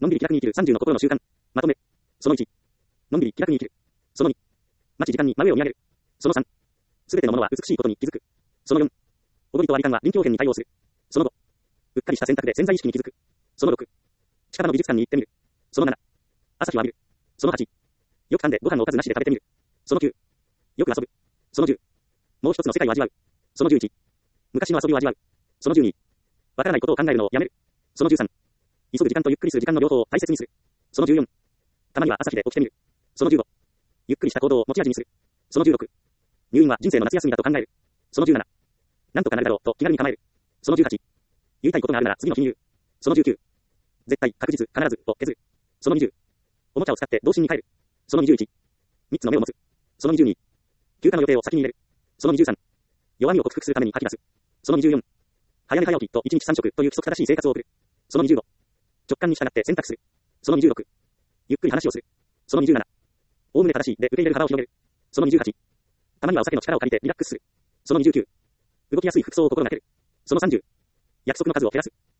のんびり気楽に生きる30の心の習慣。まとめ。その1。のんびり気楽に生きる。その2。待ち時間に真上を見上げる。その3。すべてのものは美しいことに気づく。その4。踊りと割り勘は臨機応変に対応する。その5。うっかりした選択で潜在意識に気づく。その6。近場の美術館に行ってみる。その7。朝日を浴びる。その8。よく噛んでご飯のおかずなしで食べてみる。その9。よく遊ぶ。その10。もう一つの世界を味わう。その11。昔の遊びを味わう。その12。わからないことを考えるのをやめる。その13。急ぐ時間とゆっくりする時間の両方を大切にする。その14。たまには朝日で起きてみる。その15。ゆっくりした行動を持ち味にする。その16。入院は人生の夏休みだと考える。その17。なんとかなるだろうと気軽に構える。その18。言いたいことがあるなら次の日に言う。その19。絶対、確実、必ずを削る。その20。おもちゃを使って童心に帰る。その21。3つの目を持つ。その22。休暇の予定を先に入れる。その23。弱みを克服するために吐き出す。その24。早寝早起きと1日3食という規則正しい生活を送る。その25。直感に従って選択する。その26。ゆっくり話をする。その27。おおむね正しいで受け入れる幅を広げる。その28。たまにはお酒の力を借りてリラックスする。その29。動きやすい服装を心がける。その30。約束の数を減らす。